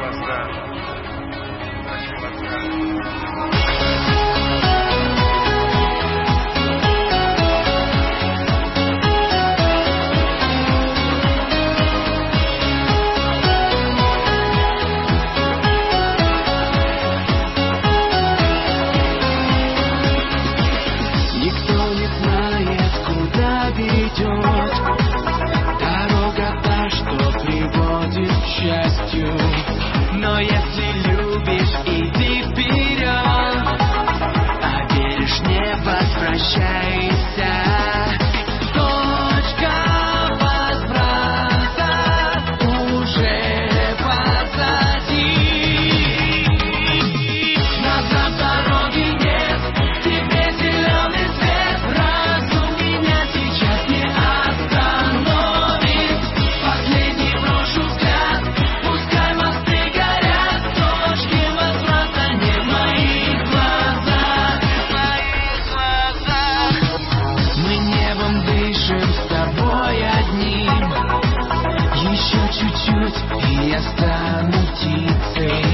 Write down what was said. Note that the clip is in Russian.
глаза, ночи глаза. Но если любишь, иди вперед, а веришь, не возвращайся. Точка возврата уже позади. Назад дороги нет, тебе зеленый свет. Разум меня сейчас не остановит. Последний брошу взгляд, пускай мосты горят. Точки возврата не в моих глазах, в моих глазах. Мы небом дышим с тобой одним. Еще чуть-чуть, и я стану птицей.